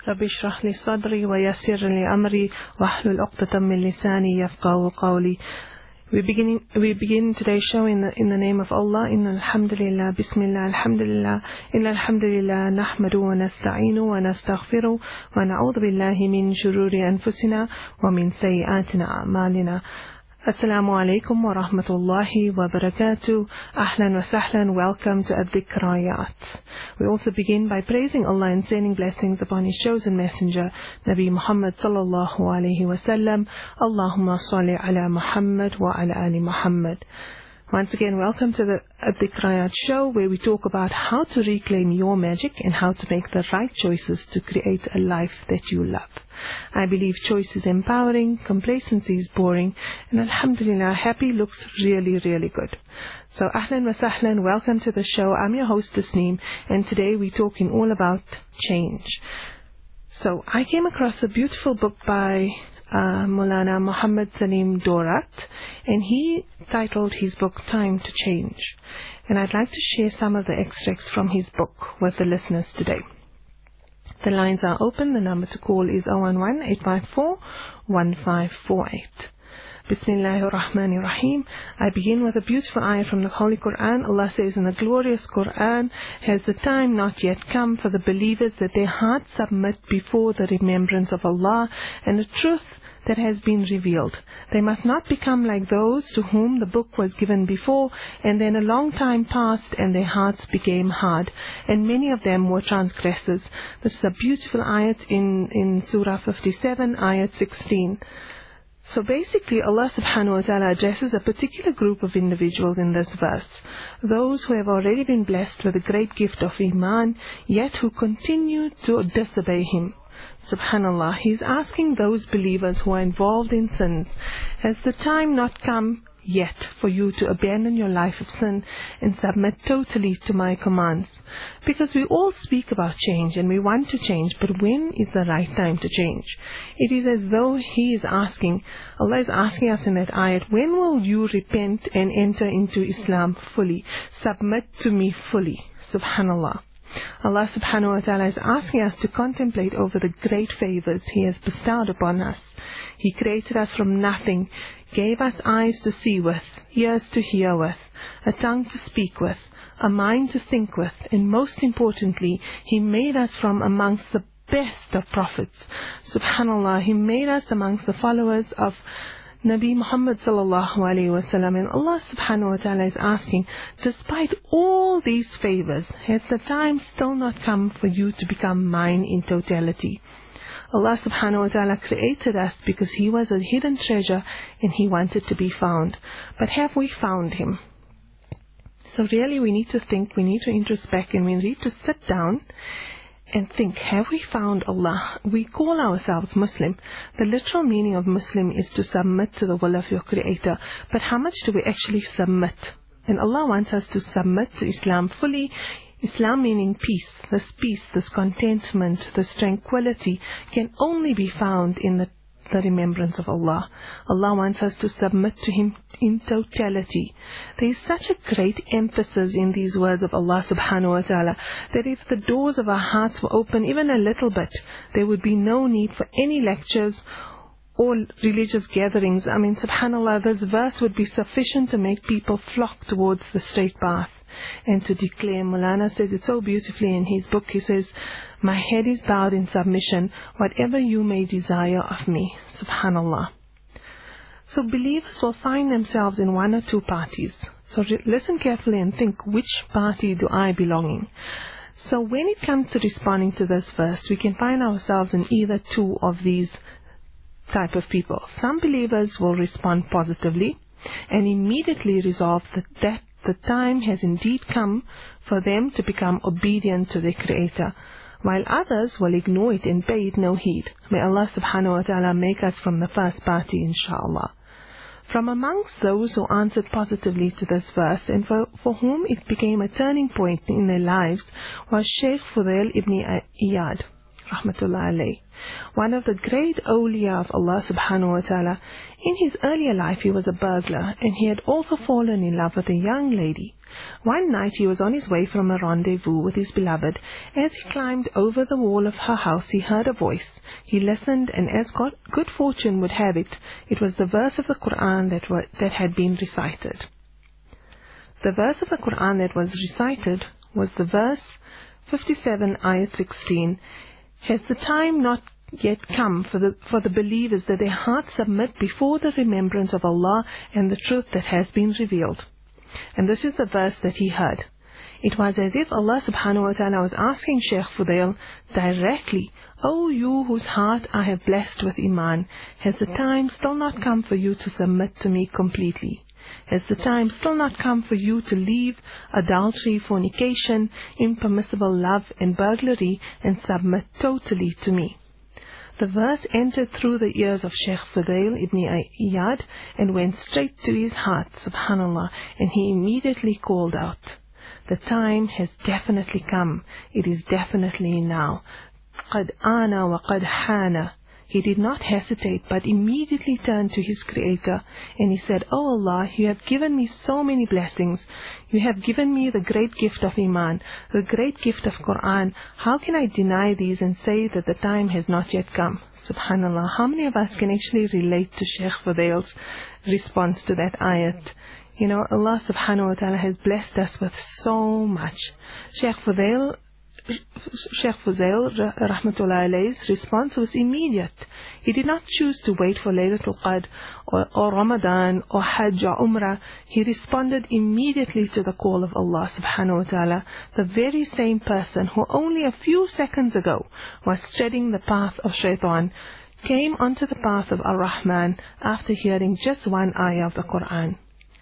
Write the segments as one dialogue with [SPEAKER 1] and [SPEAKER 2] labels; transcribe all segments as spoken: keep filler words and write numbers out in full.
[SPEAKER 1] رب اشرح لي صدري ويسر لي أمري واحلل عقدة من لساني يفقهوا قولي. We begin, we begin today's show in the, in the name of Allah. Inna alhamdulillah, bismillah, alhamdulillah, inna alhamdulillah, nahmadu wa nasta'inu wa nastaghfiru wa na'udhu billahi min shururi anfusina wa min sayyiatina a'malina. Assalamu alaikum wa rahmatullahi wa barakatuh. Ahlan wa sahlan. Welcome to Ad-Dhikrayat. We also begin by praising Allah and sending blessings upon His chosen messenger, Nabi Muhammad sallallahu alayhi wa sallam. Allahumma salli ala Muhammad wa ala ali Muhammad. Once again, welcome to the Ad-Dhikrayat show, where we talk about how to reclaim your magic and how to make the right choices to create a life that you love. I believe choice is empowering, complacency is boring, and alhamdulillah, happy looks really, really good. So ahlan wa sahlan, welcome to the show. I'm your host Tasneem, and today we're talking all about change. So I came across a beautiful book by uh, Maulana Muhammad Salim Dorat, and he titled his book Time to Change. And I'd like to share some of the extracts from his book with the listeners today. The lines are open. The number to call is zero one one, eight five four, one five four eight. Bismillahir Rahmanir Rahim. I begin with a beautiful ayah from the Holy Quran. Allah says in the glorious Quran, has the time not yet come for the believers that their hearts submit before the remembrance of Allah and the truth that has been revealed? They must not become like those to whom the book was given before, and then a long time passed and their hearts became hard, and many of them were transgressors. This is a beautiful ayat in, in Surah fifty-seven, ayat sixteen. So basically, Allah subhanahu wa ta'ala addresses a particular group of individuals in this verse. Those who have already been blessed with the great gift of Iman, yet who continue to disobey Him. Subhanallah, He's asking those believers who are involved in sins, has the time not come yet for you to abandon your life of sin and submit totally to my commands? Because we all speak about change and we want to change, but when is the right time to change? It is as though He is asking, Allah is asking us in that ayat, when will you repent and enter into Islam fully? Submit to me fully. Subhanallah. Allah subhanahu wa ta'ala is asking us to contemplate over the great favors He has bestowed upon us. He created us from nothing, gave us eyes to see with, ears to hear with, a tongue to speak with, a mind to think with, and most importantly, He made us from amongst the best of prophets. Subhanallah, He made us amongst the followers of Nabi Muhammad sallallahu alayhi wa sallam. And Allah subhanahu wa ta'ala is asking, despite all these favors, has the time still not come for you to become mine in totality? Allah subhanahu wa ta'ala created us because He was a hidden treasure and He wanted to be found. But have we found Him? So really we need to think, we need to introspect, and we need to sit down and think, have we found Allah? We call ourselves Muslim. The literal meaning of Muslim is to submit to the will of your Creator. But how much do we actually submit? And Allah wants us to submit to Islam fully. Islam meaning peace. This peace, this contentment, this tranquility can only be found in the the remembrance of Allah. Allah wants us to submit to Him in totality. There is such a great emphasis in these words of Allah subhanahu wa ta'ala that if the doors of our hearts were open even a little bit, there would be no need for any lectures or religious gatherings. I mean, subhanallah, this verse would be sufficient to make people flock towards the straight path and to declare. Maulana says it so beautifully in his book. He says, my head is bowed in submission, whatever you may desire of me. Subhanallah. So believers will find themselves in one or two parties. So re- listen carefully and think, which party do I belong in? So when it comes to responding to this verse, we can find ourselves in either two of these type of people. Some believers will respond positively and immediately resolve that, that the time has indeed come for them to become obedient to their Creator, while others will ignore it and pay it no heed. May Allah subhanahu wa ta'ala make us from the first party, inshallah. From amongst those who answered positively to this verse and for, for whom it became a turning point in their lives was Shaykh Fudail ibn Iyad, rahmatullah alayh, one of the great awliya of Allah subhanahu wa ta'ala. In his earlier life he was a burglar, and he had also fallen in love with a young lady. One night he was on his way from a rendezvous with his beloved. As he climbed over the wall of her house, he heard a voice. He listened, and as God, good fortune would have it, it was the verse of the Quran that, were, that had been recited. The verse of the Quran that was recited was the verse fifty-seven, ayat sixteen. Has the time not yet come for the, for the believers that their hearts submit before the remembrance of Allah and the truth that has been revealed? And this is the verse that he heard. It was as if Allah subhanahu wa ta'ala was asking Shaykh Fudail directly, O you whose heart I have blessed with Iman, has the time still not come for you to submit to me completely? Has the time still not come for you to leave adultery, fornication, impermissible love and burglary and submit totally to me? The verse entered through the ears of Shaykh Fudail ibn Iyad and went straight to his heart, subhanallah, and he immediately called out, the time has definitely come. It is definitely now. قَدْ آنَا وَقَدْ حَانَ. He did not hesitate, but immediately turned to his Creator, and he said, O Allah, you have given me so many blessings. You have given me the great gift of Iman, the great gift of Quran. How can I deny these and say that the time has not yet come? Subhanallah, how many of us can actually relate to Shaykh Fudail's response to that ayat? You know, Allah subhanahu wa ta'ala has blessed us with so much. Shaykh Fudail Shaykh Fudail rahmatullah alayh's response was immediate. He did not choose to wait for Laylatul Qadr or, or Ramadan or Hajj or Umrah. He responded immediately to the call of Allah subhanahu wa ta'ala. The very same person who only a few seconds ago was treading the path of Shaitan came onto the path of Ar-Rahman after hearing just one ayah of the Quran.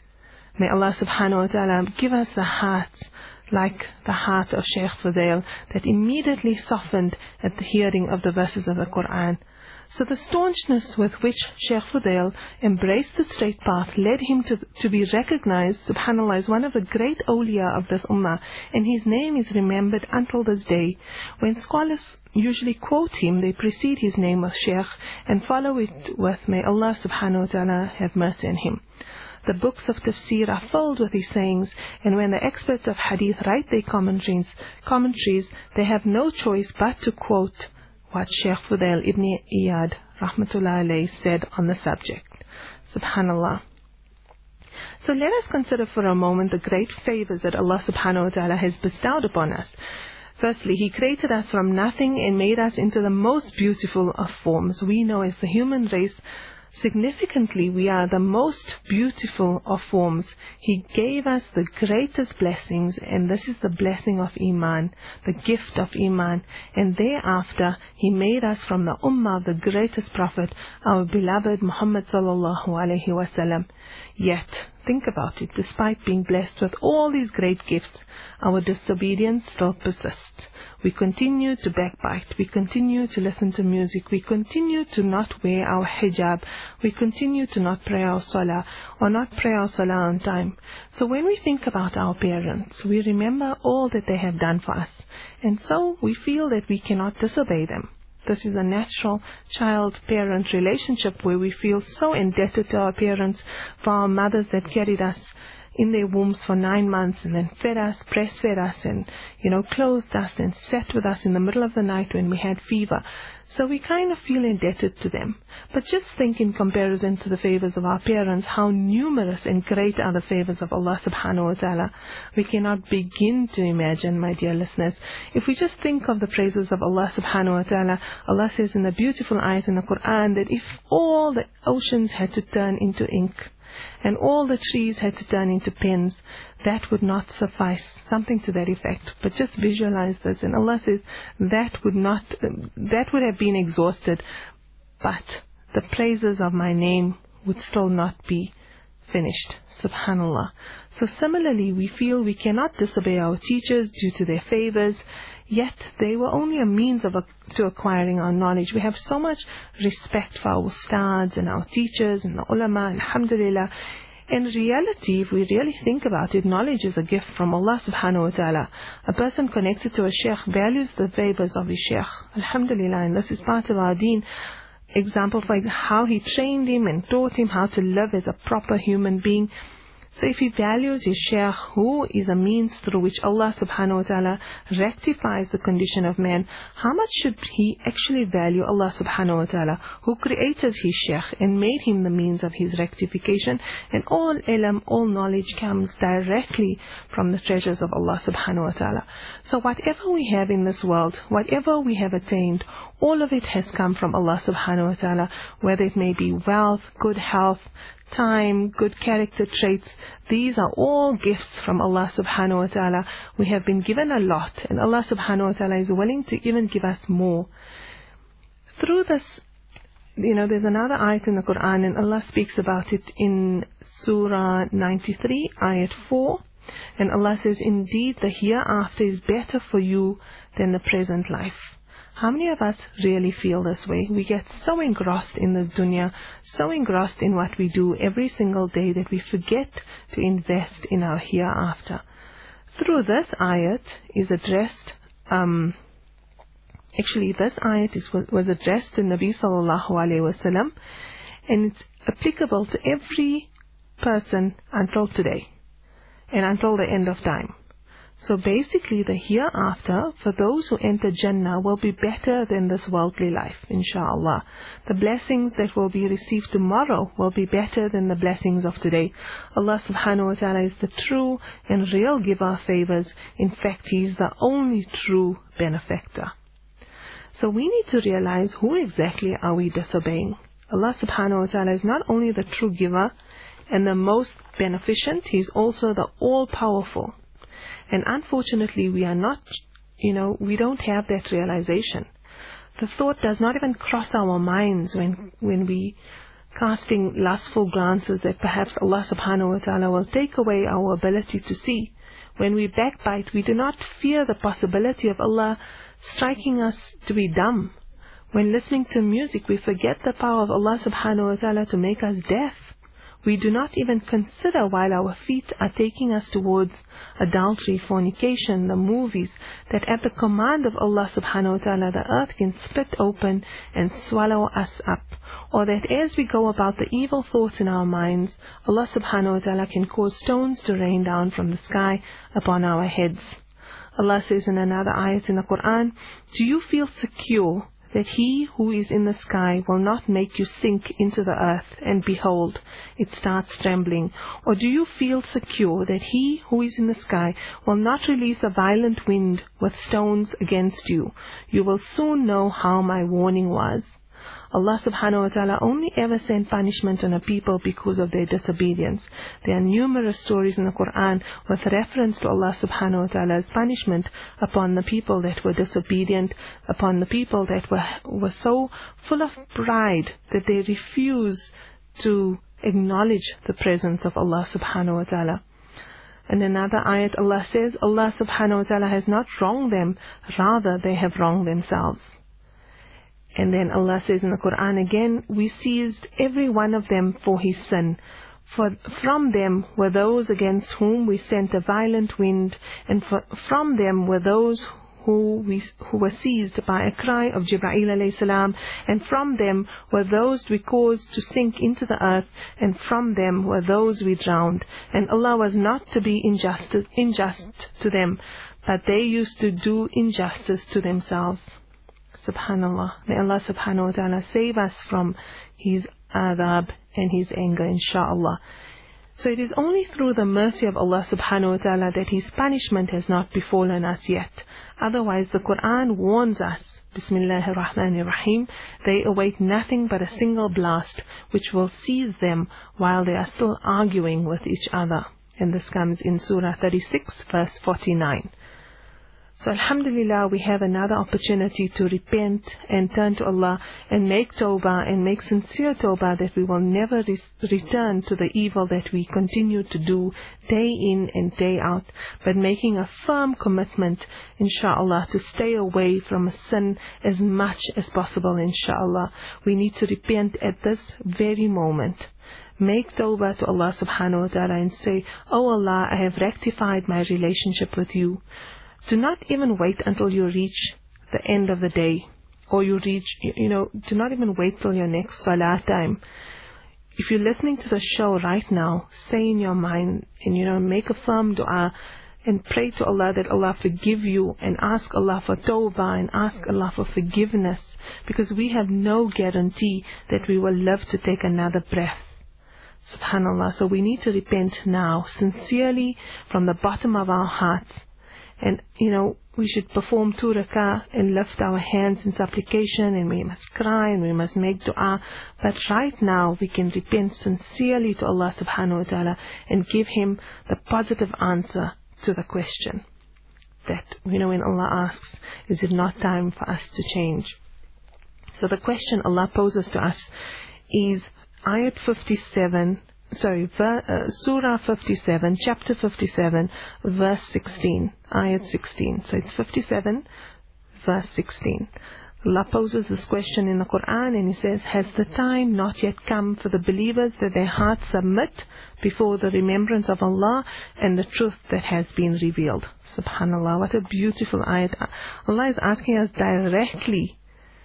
[SPEAKER 1] May Allah subhanahu wa ta'ala give us the hearts like the heart of Shaykh Fudail that immediately softened at the hearing of the verses of the Quran. So the staunchness with which Shaykh Fudail embraced the straight path led him to, to be recognized, subhanAllah, as one of the great awliya of this ummah, and his name is remembered until this day. When scholars usually quote him, they precede his name with Shaykh and follow it with, may Allah subhanahu wa ta'ala have mercy on him. The books of tafsir are filled with his sayings, and when the experts of hadith write their commentaries, commentaries, they have no choice but to quote what Shaykh Fudail ibn Iyad rahmatullah alayh said on the subject. Subhanallah. So let us consider for a moment the great favors that Allah subhanahu wa ta'ala has bestowed upon us. Firstly, He created us from nothing and made us into the most beautiful of forms. We know as the human race, significantly, we are the most beautiful of forms. He gave us the greatest blessings, and this is the blessing of Iman, the gift of Iman. And thereafter, He made us from the ummah of the greatest Prophet, our beloved Muhammad sallallahu alaihi wasallam. Yet, think about it, despite being blessed with all these great gifts, our disobedience still persists. We continue to backbite, we continue to listen to music, we continue to not wear our hijab, we continue to not pray our salah, or not pray our salah on time. So when we think about our parents, we remember all that they have done for us, and so we feel that we cannot disobey them. This is a natural child-parent relationship where we feel so indebted to our parents, for our mothers that carried us in their wombs for nine months and then fed us, breastfed us, and, you know, clothed us and sat with us in the middle of the night when we had fever. So we kind of feel indebted to them. But just think, in comparison to the favors of our parents, how numerous and great are the favors of Allah subhanahu wa ta'ala. We cannot begin to imagine, my dear listeners. If we just think of the praises of Allah subhanahu wa ta'ala, Allah says in the beautiful ayat in the Quran that if all the oceans had to turn into ink, and all the trees had to turn into pens, that would not suffice. Something to that effect. But just visualize this, and Allah says that would not, that would have been exhausted, but the praises of my name would still not be finished. Subhanallah. So similarly, we feel we cannot disobey our teachers due to their favors, yet they were only a means of a, to acquiring our knowledge. We have so much respect for our ustads and our teachers and the ulama, alhamdulillah. In reality, if we really think about it, knowledge is a gift from Allah subhanahu wa ta'ala. A person connected to a sheikh values the favors of his sheikh. Alhamdulillah, and this is part of our deen. Example for how he trained him and taught him how to live as a proper human being. So if he values his shaykh, who is a means through which Allah subhanahu wa ta'ala rectifies the condition of man, how much should he actually value Allah subhanahu wa ta'ala, who created his shaykh and made him the means of his rectification? And all ilm, all knowledge comes directly from the treasures of Allah subhanahu wa ta'ala. So whatever we have in this world, whatever we have attained, all of it has come from Allah subhanahu wa ta'ala, whether it may be wealth, good health, time, good character traits. These are all gifts from Allah subhanahu wa ta'ala. We have been given a lot, and Allah subhanahu wa ta'ala is willing to even give us more. Through this, you know, there's another ayat in the Quran, and Allah speaks about it in Surah ninety-three, ayat four. And Allah says, indeed the hereafter is better for you than the present life. How many of us really feel this way? We get so engrossed in this dunya, so engrossed in what we do every single day that we forget to invest in our hereafter. Through this ayat is addressed, um, actually this ayat is, was addressed to Nabi sallallahu alayhi wasallam, and it's applicable to every person until today and until the end of time. So basically the hereafter for those who enter Jannah will be better than this worldly life, inshallah. The blessings that will be received tomorrow will be better than the blessings of today. Allah subhanahu wa ta'ala is the true and real giver of favors. In fact, He is the only true benefactor. So we need to realize who exactly are we disobeying. Allah subhanahu wa ta'ala is not only the true giver and the most beneficent, He is also the all-powerful. And unfortunately, we are not, you know, we don't have that realization. The thought does not even cross our minds when, when we casting lustful glances that perhaps Allah subhanahu wa ta'ala will take away our ability to see. When we backbite, we do not fear the possibility of Allah striking us to be dumb. When listening to music, we forget the power of Allah subhanahu wa ta'ala to make us deaf. We do not even consider while our feet are taking us towards adultery, fornication, the movies, that at the command of Allah subhanahu wa ta'ala the earth can split open and swallow us up. Or that as we go about the evil thoughts in our minds, Allah subhanahu wa ta'ala can cause stones to rain down from the sky upon our heads. Allah says in another ayat in the Quran, do you feel secure that He who is in the sky will not make you sink into the earth, and behold, it starts trembling? Or do you feel secure that He who is in the sky will not release a violent wind with stones against you? You will soon know how my warning was. Allah subhanahu wa ta'ala only ever sent punishment on a people because of their disobedience. There are numerous stories in the Quran with reference to Allah subhanahu wa ta'ala's punishment upon the people that were disobedient, upon the people that were, were so full of pride that they refuse to acknowledge the presence of Allah subhanahu wa ta'ala. In another ayat Allah says, Allah subhanahu wa ta'ala has not wronged them, rather they have wronged themselves. And then Allah says in the Quran again, we seized every one of them for his sin. For from them were those against whom we sent a violent wind, and for, from them were those who, we, who were seized by a cry of Jibreel alayhi salam, and from them were those we caused to sink into the earth, and from them were those we drowned. And Allah was not to be unjust, unjust to them, but they used to do injustice to themselves. Subhanallah. May Allah subhanahu wa ta'ala save us from His adab and His anger, inshaAllah. So it is only through the mercy of Allah subhanahu wa ta'ala that His punishment has not befallen us yet. Otherwise the Quran warns us, Bismillahir Rahmanir Rahim, they await nothing but a single blast which will seize them while they are still arguing with each other. And this comes in Surah thirty-six verse forty-nine. So alhamdulillah, we have another opportunity to repent and turn to Allah and make tawbah and make sincere tawbah, that we will never re return to the evil that we continue to do day in and day out, but making a firm commitment, inshaAllah, to stay away from a sin as much as possible, inshaAllah. We need to repent at this very moment. Make tawbah to Allah subhanahu wa ta'ala and say, "Oh Allah, I have rectified my relationship with you." Do not even wait until you reach the end of the day, or you reach, you know, do not even wait till your next salah time. If you're listening to the show right now, say in your mind and, you know, make a firm dua and pray to Allah that Allah forgive you, and ask Allah for tawbah and ask Allah for forgiveness, because we have no guarantee that we will live to take another breath. Subhanallah. So we need to repent now, sincerely, from the bottom of our hearts. And, you know, we should perform two rakah and lift our hands in supplication, and we must cry and we must make dua. But right now we can repent sincerely to Allah subhanahu wa ta'ala and give Him the positive answer to the question that, you know, when Allah asks, is it not time for us to change? So the question Allah poses to us is Ayat fifty-seven, sorry, ver, uh, Surah fifty-seven, chapter fifty-seven, verse sixteen, Ayat sixteen. So it's fifty-seven, verse sixteen. Allah poses this question in the Quran, and He says, has the time not yet come for the believers that their hearts submit before the remembrance of Allah and the truth that has been revealed? Subhanallah, what a beautiful ayat. Allah is asking us directly,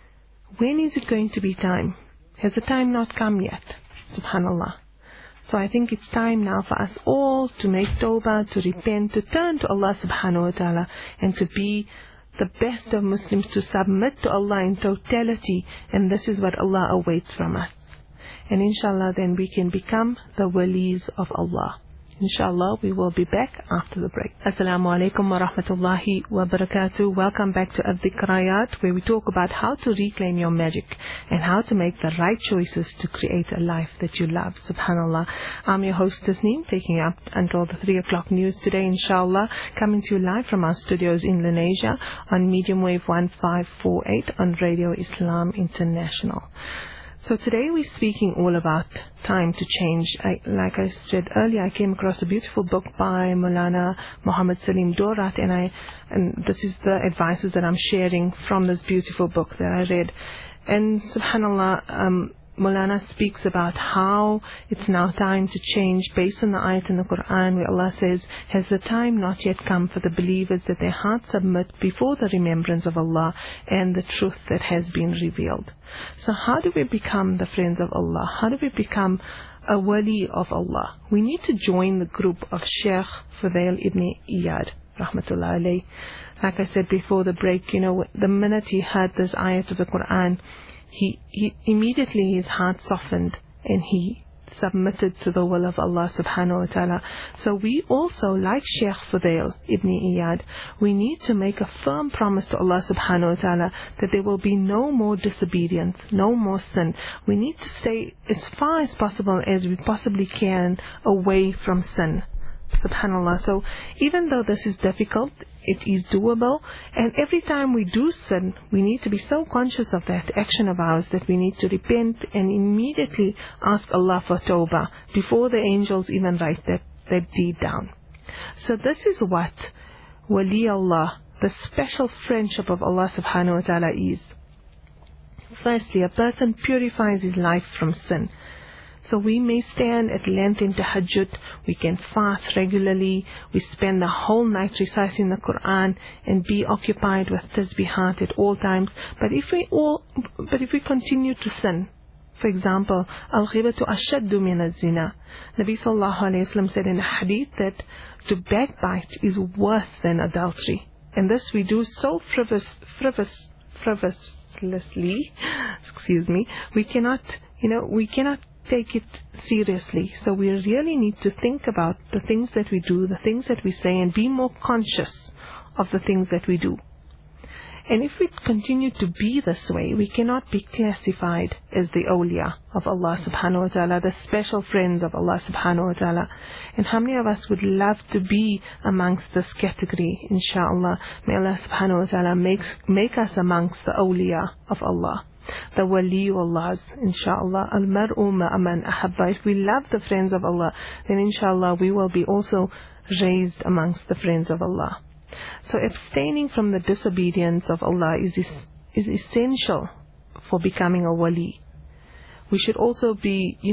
[SPEAKER 1] when is it going to be time? Has the time not come yet? Subhanallah. So I think it's time now for us all to make tawbah, to repent, to turn to Allah subhanahu wa ta'ala, and to be the best of Muslims, to submit to Allah in totality. And this is what Allah awaits from us. And inshallah then we can become the walis of Allah. Inshallah, we will be back after the break. Assalamu alaikum wa rahmatullahi wa barakatuh. Welcome back to Adh-Dhikrayat, where we talk about how to reclaim your magic and how to make the right choices to create a life that you love. Subhanallah. I'm your host Tasneem, taking you up until the three o'clock news today, inshallah, coming to you live from our studios in Lenasia on medium wave one five four eight on Radio Islam International. So today we're speaking all about time to change. I, like I said earlier, I came across a beautiful book by Maulana Muhammad Salim Dorat, and I, and this is the advices that I'm sharing from this beautiful book that I read. And subhanallah, um, Maulana speaks about how it's now time to change based on the ayat in the Quran where Allah says, has the time not yet come for the believers that their hearts submit before the remembrance of Allah and the truth that has been revealed? So how do we become the friends of Allah? How do we become a wali of Allah? We need to join the group of Sheikh Fudail ibn Iyad, rahmatullah alayh. Like I said before the break, you know, the minute he heard this ayat of the Quran, He, he immediately his heart softened and he submitted to the will of Allah subhanahu wa ta'ala. So we also, like Sheikh Fudail ibn Iyad, we need to make a firm promise to Allah subhanahu wa ta'ala that there will be no more disobedience, no more sin. We need to stay as far as possible as we possibly can away from sin. Subhanallah. So even though this is difficult, it is doable, and every time we do sin, we need to be so conscious of that action of ours that we need to repent and immediately ask Allah for tawbah before the angels even write that, that deed down. So this is what Wali Allah, the special friendship of Allah subhanahu wa ta'ala, is. Firstly, a person purifies his life from sin. So we may stand at length in tahajjud, we can fast regularly, we spend the whole night reciting the Quran and be occupied with tasbihat at all times. But if we all, but if we continue to sin, for example, al-ghibatu ashaddu min az-zina. Nabi sallallahu alayhi wa sallam said in a hadith that to backbite is worse than adultery. And this we do so frivolous, frivolous, frivolously, excuse me, we cannot, you know, we cannot take it seriously. So we really need to think about the things that we do, the things that we say, and be more conscious of the things that we do. And if we continue to be this way, we cannot be classified as the awliya of Allah subhanahu wa ta'ala, the special friends of Allah subhanahu wa ta'ala. And how many of us would love to be amongst this category, inshallah? May Allah subhanahu wa ta'ala makes, make us amongst the awliya of Allah, the waliullahs, inshallah. Al-mar'u ma'aman ahabba. If we love the friends of Allah, then inshallah we will be also raised amongst the friends of Allah. So abstaining from the disobedience of Allah is, is essential for becoming a wali. We should also be, you know,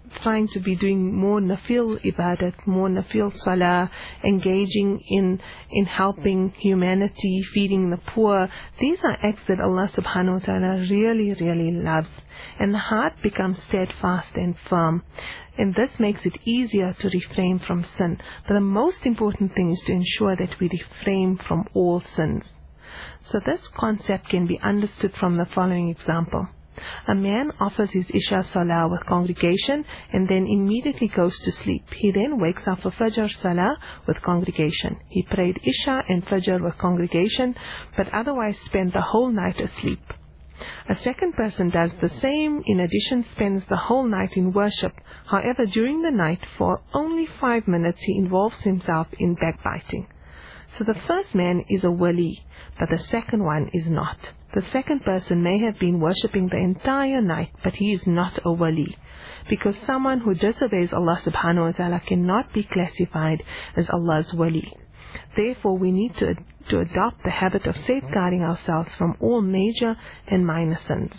[SPEAKER 1] trying to be doing more nafil ibadat, more nafil salah, engaging in in helping humanity, feeding the poor. These are acts that Allah subhanahu wa ta'ala really, really loves. And the heart becomes steadfast and firm. And this makes it easier to refrain from sin. But the most important thing is to ensure that we refrain from all sins. So this concept can be understood from the following example. A man offers his Isha Salah with congregation and then immediately goes to sleep. He then wakes up for Fajr Salah with congregation. He prayed Isha and Fajr with congregation, but otherwise spent the whole night asleep. A second person does the same, in addition spends the whole night in worship. However, during the night, for only five minutes, he involves himself in backbiting. So the first man is a wali, but the second one is not. The second person may have been worshipping the entire night, but he is not a wali. Because someone who disobeys Allah subhanahu wa ta'ala cannot be classified as Allah's wali. Therefore, we need to, to adopt the habit of safeguarding ourselves from all major and minor sins.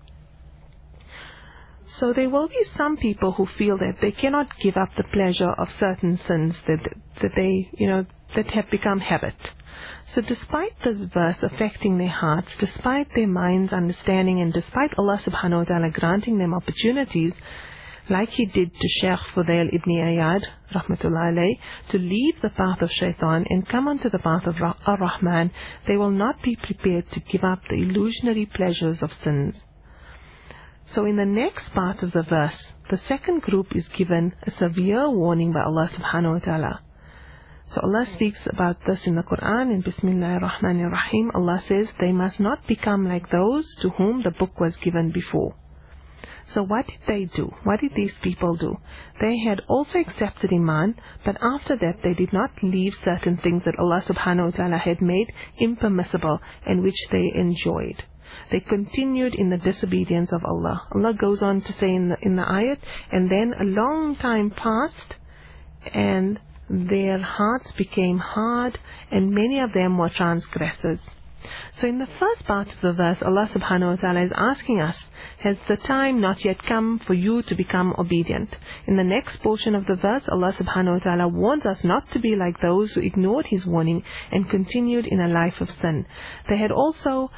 [SPEAKER 1] So there will be some people who feel that they cannot give up the pleasure of certain sins that, that they, you know, that have become habit. So despite this verse affecting their hearts, despite their minds understanding, and despite Allah subhanahu wa ta'ala granting them opportunities, like He did to Shaykh Fudail ibn Iyad, rahmatullah alayh, to leave the path of shaitan and come onto the path of Ar-Rahman, they will not be prepared to give up the illusionary pleasures of sins. So in the next part of the verse, the second group is given a severe warning by Allah subhanahu wa ta'ala. So Allah speaks about this in the Quran in Bismillahir Rahmanir Rahim. Allah says, they must not become like those to whom the book was given before. So what did they do? What did these people do? They had also accepted Iman, but after that they did not leave certain things that Allah subhanahu wa ta'ala had made impermissible and which they enjoyed. They continued in the disobedience of Allah. Allah goes on to say in the, in the ayat, and then a long time passed and their hearts became hard and many of them were transgressors. So in the first part of the verse, Allah subhanahu wa ta'ala is asking us, has the time not yet come for you to become obedient? In the next portion of the verse, Allah subhanahu wa ta'ala warns us not to be like those who ignored His warning and continued in a life of sin. They had also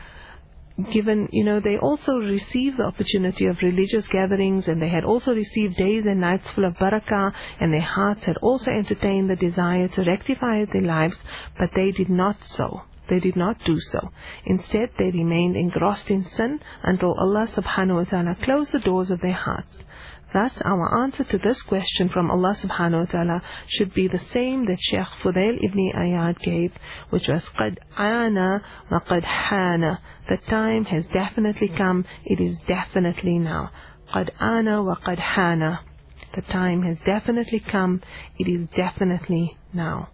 [SPEAKER 1] given, you know, they also received the opportunity of religious gatherings, and they had also received days and nights full of barakah, and their hearts had also entertained the desire to rectify their lives, but they did not so. They did not do so. Instead, they remained engrossed in sin until Allah subhanahu wa ta'ala closed the doors of their hearts. Thus, our answer to this question from Allah subhanahu wa ta'ala should be the same that Shaykh Fudail ibn Iyad gave, which was قَدْ عَانَا وَقَدْ حَانَا. The time has definitely come, it is definitely now. قَدْ عَانَا وَقَدْ حَانَا. The time has definitely come, it is definitely now.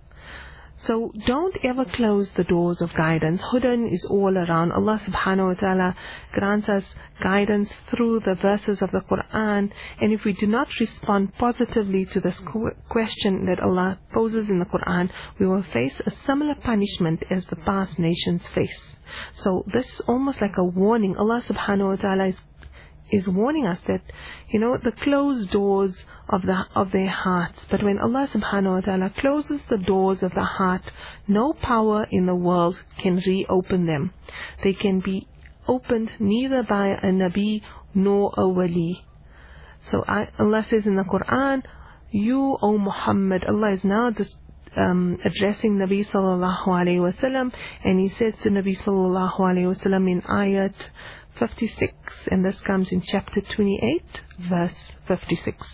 [SPEAKER 1] So don't ever close the doors of guidance. Hudan is all around. Allah subhanahu wa ta'ala grants us guidance through the verses of the Quran. And if we do not respond positively to this question that Allah poses in the Quran, we will face a similar punishment as the past nations face. So this is almost like a warning. Allah subhanahu wa ta'ala is is warning us that, you know, the closed doors of the of their hearts. But when Allah subhanahu wa ta'ala closes the doors of the heart, no power in the world can reopen them. They can be opened neither by a Nabi nor a Wali. So I, Allah says in the Quran, you, O Muhammad, Allah is now this, um, addressing Nabi sallallahu alayhi wa sallam, and He says to Nabi sallallahu alayhi wa sallam in ayat fifty-six, and this comes in chapter twenty-eight, verse fifty-six.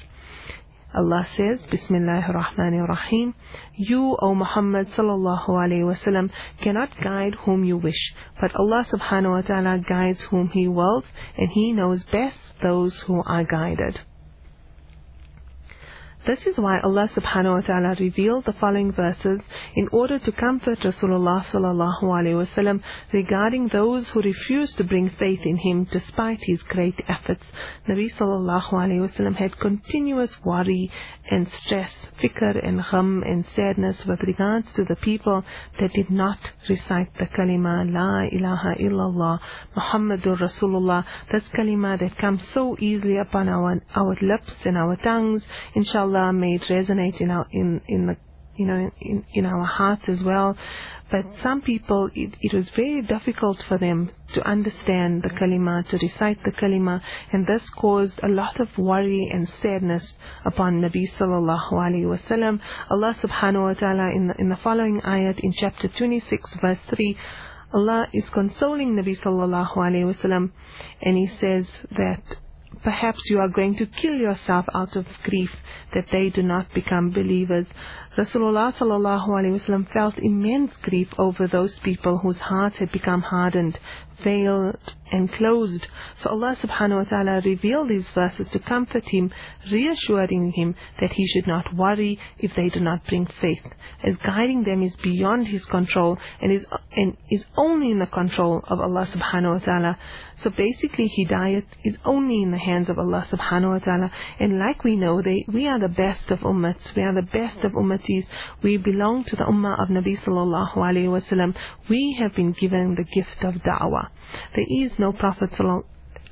[SPEAKER 1] Allah says, Bismillahir Rahmanir Rahim, you, O Muhammad sallallahu alayhi wa sallam, cannot guide whom you wish, but Allah subhanahu wa ta'ala guides whom He wills, and He knows best those who are guided. This is why Allah subhanahu wa ta'ala revealed the following verses in order to comfort Rasulullah sallallahu alayhi wasallam regarding those who refused to bring faith in him despite his great efforts. Nabi sallallahu alayhi wasallam had continuous worry and stress, fikr and gham and sadness with regards to the people that did not recite the kalima La ilaha illallah Muhammadur Rasulullah. This kalima that comes so easily upon our, our lips and our tongues, inshallah. Allah may it resonate in our in in the you know in, in our hearts as well. But some people, it, it was very difficult for them to understand the kalima, to recite the kalima, and this caused a lot of worry and sadness upon Nabi sallallahu alaihi wasallam. Allah subhanahu wa taala in the, in the following ayat in chapter twenty-six verse three, Allah is consoling Nabi sallallahu alaihi wasallam, and He says that perhaps you are going to kill yourself out of grief that they do not become believers. Rasulullah sallallahu alaihi wasallam felt immense grief over those people whose hearts had become hardened, veiled and closed. So Allah subhanahu wa ta'ala revealed these verses to comfort him, reassuring him that he should not worry if they do not bring faith, as guiding them is beyond his control and is and is only in the control of Allah subhanahu wa ta'ala. So basically hidayat is only in the hands of Allah subhanahu wa ta'ala, and like we know, they we are the best of ummats, we are the best of ummatis, we belong to the ummah of Nabi sallallahu alayhi wasallam. We have been given the gift of da'wah. There is no Prophet sallallahu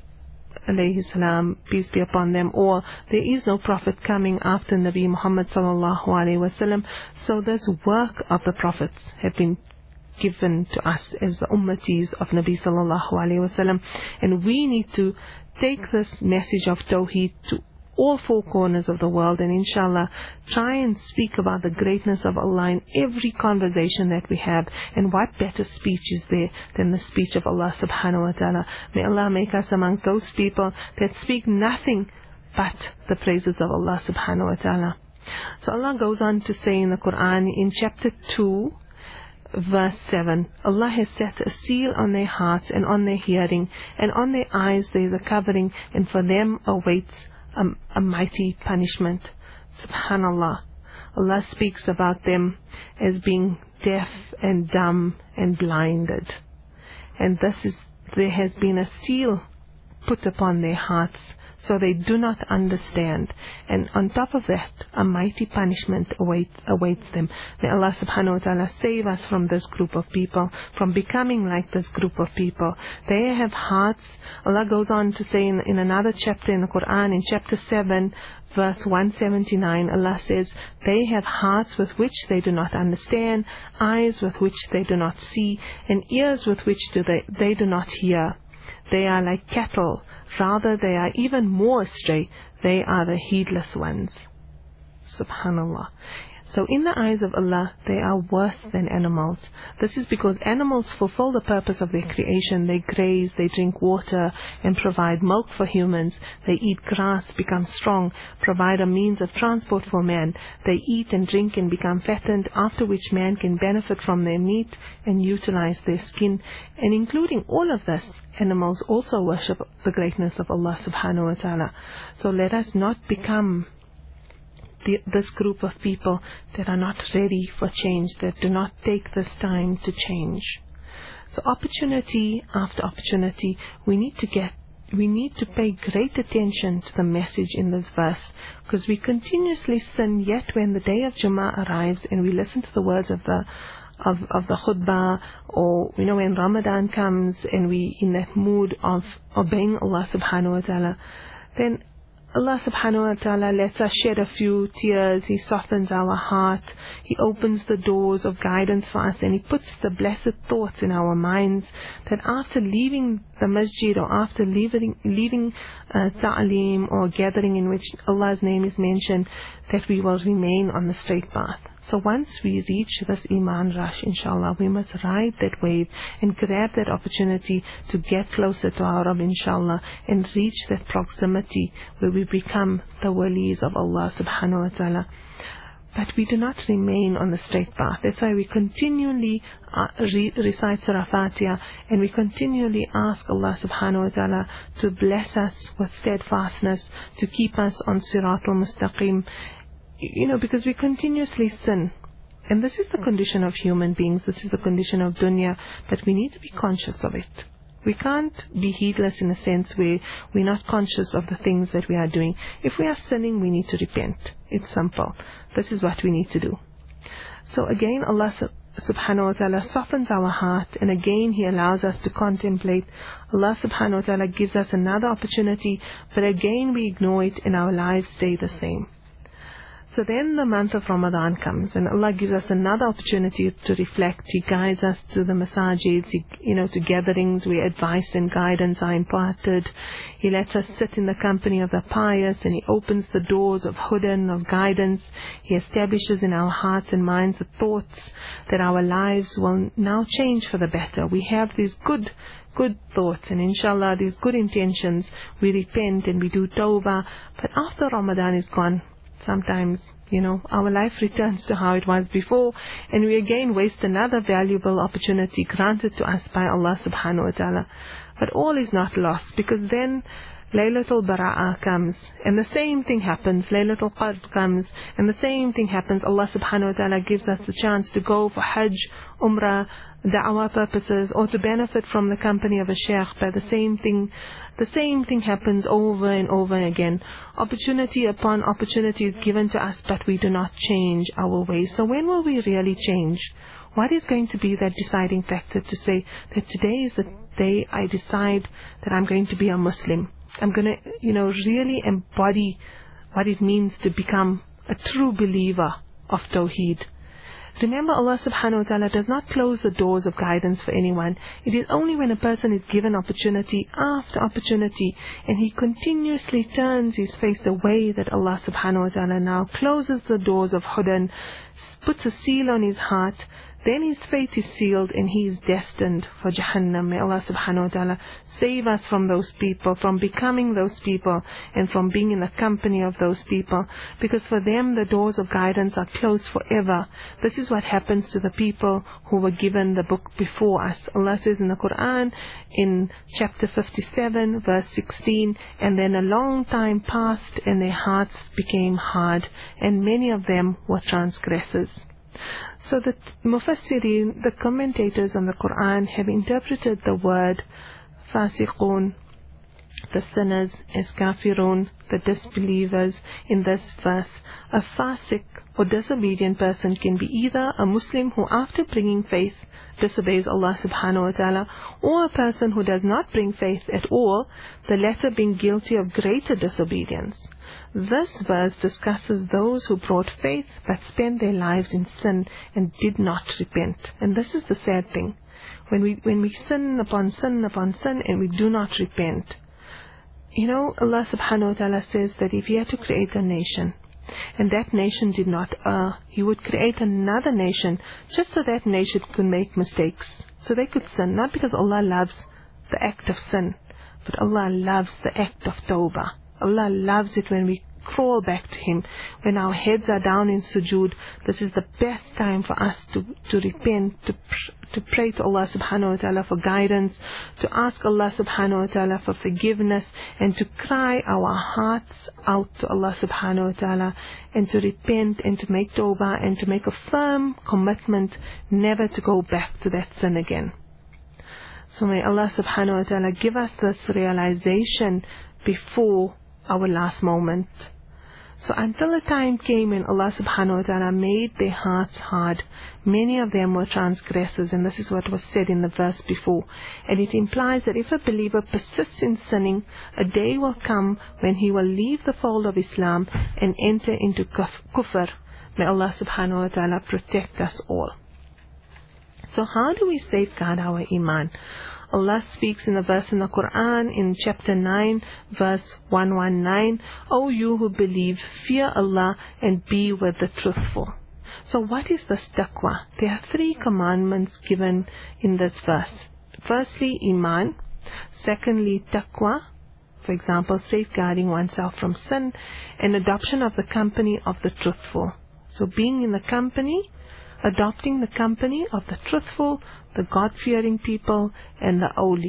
[SPEAKER 1] alayhi salam, peace be upon them, or there is no Prophet coming after Nabi Muhammad sallallahu alayhi wasallam. So this work of the Prophets have been given to us as the ummatis of Nabi sallallahu alayhi wasallam, and we need to take this message of Tawheed to all four corners of the world, and inshallah try and speak about the greatness of Allah in every conversation that we have. And what better speech is there than the speech of Allah subhanahu wa ta'ala? May Allah make us amongst those people that speak nothing but the praises of Allah subhanahu wa ta'ala. So Allah goes on to say in the Quran in chapter two verse seven, Allah has set a seal on their hearts and on their hearing, and on their eyes there is a covering, and for them awaits a, a mighty punishment. Subhanallah. Allah speaks about them as being deaf and dumb and blinded, and this is there has been a seal put upon their hearts, so they do not understand. And on top of that, a mighty punishment awaits, awaits them. May Allah subhanahu wa ta'ala save us from this group of people, from becoming like this group of people. They have hearts. Allah goes on to say in, in another chapter in the Quran, in chapter seven, verse one seventy-nine, Allah says, they have hearts with which they do not understand, eyes with which they do not see, and ears with which do they, they do not hear. They are like cattle, rather they are even more astray. They are the heedless ones. Subhanallah. So in the eyes of Allah, they are worse than animals. This is because animals fulfill the purpose of their creation. They graze, they drink water, and provide milk for humans. They eat grass, become strong, provide a means of transport for man. They eat and drink and become fattened, after which man can benefit from their meat and utilize their skin. And including all of this, animals also worship the greatness of Allah subhanahu wa ta'ala. So let us not become The, this group of people that are not ready for change, that do not take this time to change. So opportunity after opportunity, we need to get, we need to pay great attention to the message in this verse, because we continuously sin, yet when the day of Jummah arrives and we listen to the words of the of, of the khutbah, or you know when Ramadan comes and we in that mood of obeying Allah subhanahu wa ta'ala, then Allah subhanahu wa ta'ala lets us shed a few tears. He softens our heart. He opens the doors of guidance for us, and He puts the blessed thoughts in our minds that after leaving the masjid, or after leaving, leaving uh, ta'aleem or gathering in which Allah's name is mentioned, that we will remain on the straight path. So once we reach this Iman rush, inshallah, we must ride that wave and grab that opportunity to get closer to our Rabb, inshallah, and reach that proximity where we become the walis of Allah subhanahu wa ta'ala. But we do not remain on the straight path. That's why we continually uh, re- recite Surah Fatiha, and we continually ask Allah subhanahu wa ta'ala to bless us with steadfastness, to keep us on Siratul Mustaqim. you know, because we continuously sin. And this is the condition of human beings. This is the condition of dunya. But we need to be conscious of it. We can't be heedless in a sense where we're not conscious of the things that we are doing. If we are sinning, we need to repent. It's simple. This is what we need to do. So again, Allah subhanahu wa ta'ala softens our heart, and again He allows us to contemplate. Allah subhanahu wa ta'ala gives us another opportunity, but again we ignore it and our lives stay the same. So then the month of Ramadan comes, and Allah gives us another opportunity to reflect. He guides us to the masajids, he, you know, to gatherings where advice and guidance are imparted. He lets us sit in the company of the pious, and He opens the doors of hudan, of guidance. He establishes in our hearts and minds the thoughts that our lives will now change for the better. We have these good good thoughts, and inshallah these good intentions. We repent and we do tawbah, but after Ramadan is gone, sometimes, you know, our life returns to how it was before, and we again waste another valuable opportunity granted to us by Allah subhanahu wa ta'ala. But all is not lost, because then Laylatul Bara'ah comes, and the same thing happens. Laylatul Qadr comes, and the same thing happens. Allah subhanahu wa ta'ala gives us the chance to go for Hajj, Umrah, da'wah purposes, or to benefit from the company of a sheikh. But the same thing, the same thing happens over and over again. Opportunity upon opportunity is given to us, but we do not change our ways. So when will we really change? What is going to be that deciding factor to say that today is the day I decide that I'm going to be a Muslim? I'm going to, you know, really embody what it means to become a true believer of Tawheed. Remember, Allah subhanahu wa ta'ala does not close the doors of guidance for anyone. It is only when a person is given opportunity after opportunity, and he continuously turns his face away, that Allah subhanahu wa ta'ala now closes the doors of hudan, puts a seal on his heart. Then his fate is sealed, and he is destined for Jahannam. May Allah subhanahu wa ta'ala save us from those people, from becoming those people, and from being in the company of those people. Because for them the doors of guidance are closed forever. This is what happens to the people who were given the book before us. Allah says in the Quran, in chapter fifty-seven, verse sixteen, and then a long time passed, and their hearts became hard, and many of them were transgressors. So the Mufassirin, the commentators on the Quran, have interpreted the word fasiqun, the sinners, as kafirun, the disbelievers, in this verse. A fasiq or disobedient person can be either a Muslim who after bringing faith disobeys Allah subhanahu wa ta'ala, or a person who does not bring faith at all, the latter being guilty of greater disobedience. This verse discusses those who brought faith but spent their lives in sin and did not repent. And this is the sad thing. When we, when we sin upon sin upon sin and we do not repent. You know, Allah subhanahu wa ta'ala says that if He had to create a nation, and that nation did not err, He would create another nation just so that nation could make mistakes, so they could sin, not because Allah loves the act of sin, but Allah loves the act of tawbah. Allah loves it when we crawl back to Him, when our heads are down in sujood. This is the best time for us to, to repent, to to pray to Allah subhanahu wa ta'ala for guidance, to ask Allah subhanahu wa ta'ala for forgiveness, and to cry our hearts out to Allah subhanahu wa ta'ala, and to repent and to make tawbah and to make a firm commitment never to go back to that sin again. So may Allah subhanahu wa ta'ala give us this realization before our last moment. So until a time came when Allah subhanahu wa ta'ala made their hearts hard, many of them were transgressors, and this is what was said in the verse before. And it implies that if a believer persists in sinning, a day will come when he will leave the fold of Islam and enter into kufr. May Allah subhanahu wa ta'ala protect us all. So how do we safeguard our iman? Allah speaks in a verse in the Quran in chapter nine, verse one nineteen, O you who believe, fear Allah and be with the truthful. So what is this taqwa? There are three commandments given in this verse. Firstly, iman. Secondly, taqwa. For example, safeguarding oneself from sin, and adoption of the company of the truthful. So being in the company, adopting the company of the truthful, the God-fearing people, and the awliya.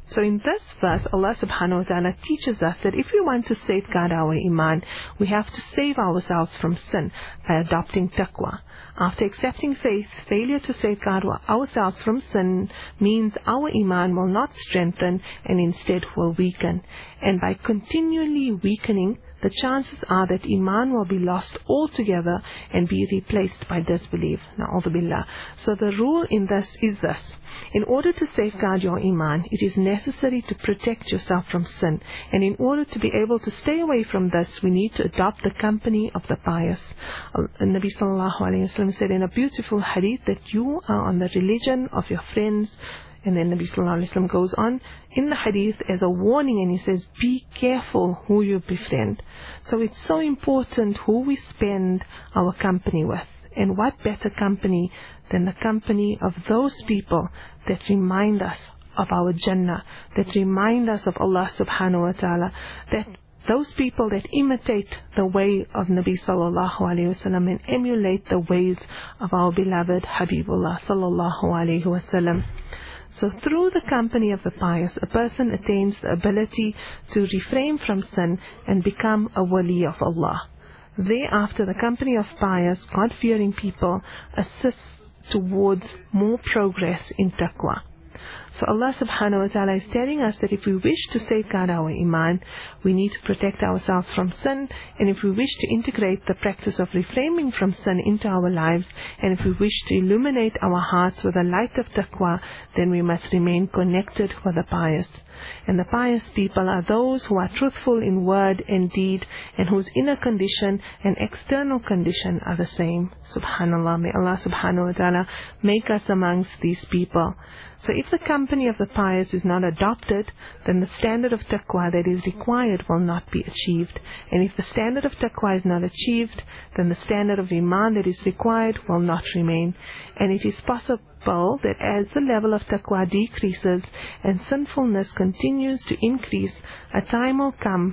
[SPEAKER 1] So in this verse, Allah subhanahu wa ta'ala teaches us that if we want to safeguard our iman, we have to save ourselves from sin by adopting taqwa. After accepting faith, failure to safeguard ourselves from sin means our iman will not strengthen and instead will weaken. And by continually weakening, the chances are that iman will be lost altogether and be replaced by disbelief. Na'udhu billah. So the rule in this is this. In order to safeguard your iman, it is necessary to protect yourself from sin. And in order to be able to stay away from this, we need to adopt the company of the pious. Nabi sallallahu alayhi wa sallam said in a beautiful hadith that you are on the religion of your friends. And then Nabi sallallahu alayhi wa sallam goes on in the hadith as a warning, and he says, be careful who you befriend. So it's so important who we spend our company with. And what better company than the company of those people that remind us of our Jannah, that remind us of Allah subhanahu wa ta'ala, that those people that imitate the way of Nabi sallallahu alayhi wa sallam and emulate the ways of our beloved Habibullah sallallahu alayhi wa sallam. So through the company of the pious, a person attains the ability to refrain from sin and become a wali of Allah. Thereafter, the company of pious, God-fearing people assists towards more progress in taqwa. So Allah subhanahu wa ta'ala is telling us that if we wish to safeguard our iman, we need to protect ourselves from sin, and if we wish to integrate the practice of refraining from sin into our lives, and if we wish to illuminate our hearts with the light of taqwa, then we must remain connected with the pious. And the pious people are those who are truthful in word and deed, and whose inner condition and external condition are the same. Subhanallah, may Allah subhanahu wa ta'ala make us amongst these people. So if the company of the pious is not adopted, then the standard of taqwa that is required will not be achieved. And if the standard of taqwa is not achieved, then the standard of iman that is required will not remain. And it is possible that as the level of taqwa decreases and sinfulness continues to increase, a time will come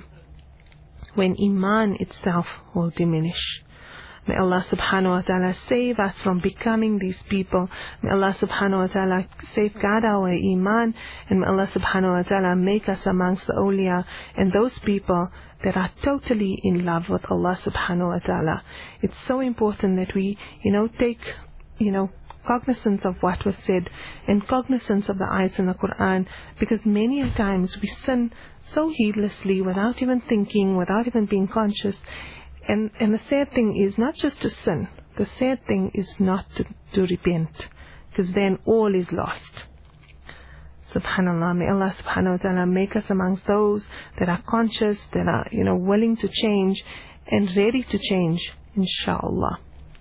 [SPEAKER 1] when iman itself will diminish. May Allah subhanahu wa ta'ala save us from becoming these people. May Allah subhanahu wa ta'ala safeguard our iman, and may Allah subhanahu wa ta'ala make us amongst the awliya and those people that are totally in love with Allah subhanahu wa ta'ala. It's so important that we, you know, take, you know, cognizance of what was said and cognizance of the ayats in the Quran, because many a times we sin so heedlessly without even thinking, without even being conscious. And, and the sad thing is not just to sin. The sad thing is not to, to repent, because then all is lost. Subhanallah, may Allah subhanahu wa ta'ala make us amongst those that are conscious, that are, you know, willing to change and ready to change, inshallah.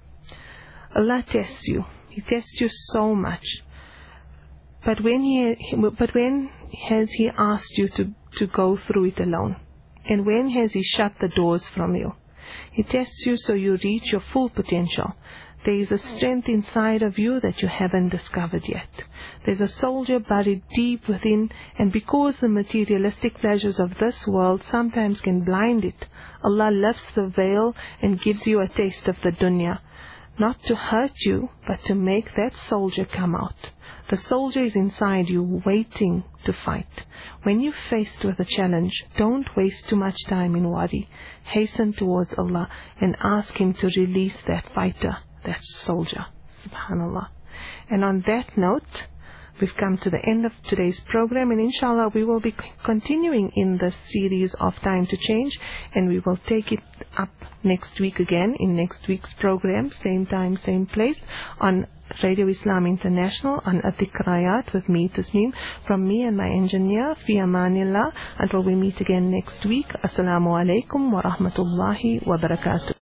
[SPEAKER 1] Allah tests you. He tests you so much. But when he, but when has He asked you to, to go through it alone? And when has He shut the doors from you? He tests you so you reach your full potential. There is a strength inside of you that you haven't discovered yet. There's a soldier buried deep within, and because the materialistic pleasures of this world sometimes can blind it, Allah lifts the veil and gives you a taste of the dunya. Not to hurt you, but to make that soldier come out. The soldier is inside you, waiting to fight. When you're faced with a challenge, don't waste too much time in worry. Hasten towards Allah and ask Him to release that fighter, that soldier. Subhanallah. And on that note, we've come to the end of today's program, and inshallah we will be continuing in this series of Time to Change, and we will take it up next week again in next week's program, same time, same place, on Radio Islam International on Atikrayat with me, Tasneem, from me and my engineer, Fi Amanillah. Until we meet again next week, Assalamu alaikum wa rahmatullahi wa barakatuh.